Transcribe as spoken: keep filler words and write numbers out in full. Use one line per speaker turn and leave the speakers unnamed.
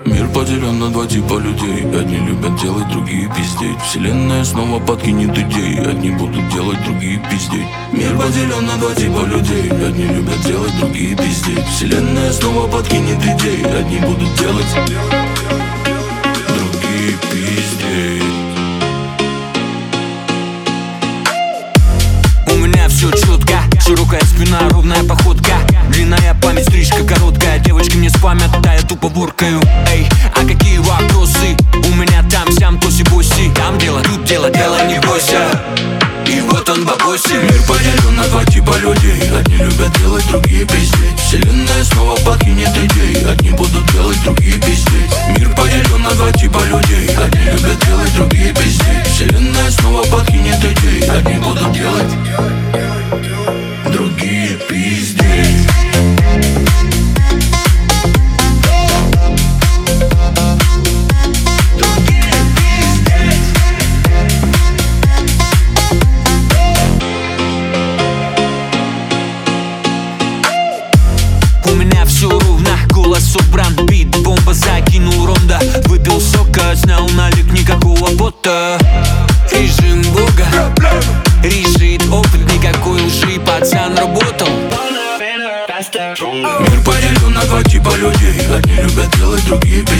Мир поделен на два типа людей. Одни любят делать, другие пиздеть. Вселенная снова подкинет идей. Одни будут делать, другие пиздеть. Мир поделен на два типа людей. Одни любят делать, другие пиздеть. Вселенная снова подкинет идей. Одни будут делать, другие пиздеть.
У меня все четко, широкая спина, ровная походка. Длинная память, стрижка короткая. Девочки мне спамят, да я тупо воркаю. Эй, а какие вопросы? У меня там, сям, тоси-боси. Там дело, тут дело, дело не бойся. И вот он бабоси.
Мир поделен на два типа людей. Одни любят делать, другие пиздеть. Вселенная снова подкинет идей. Одни будут делать, другие пиздеть. Мир поделен на два типа людей. Одни любят делать, другие пиздеть. Вселенная снова подкинет идей. Одни будут делать, другие пиздеть.
У меня все ровно, голос собран, бит, бомба закинул ронда. Выпил сока, снял налик, никакого пота. Режим бога, решит опыт, никакой лжи, пацан работал.
Мир поделен на два типа людей. Одни любят делать, другие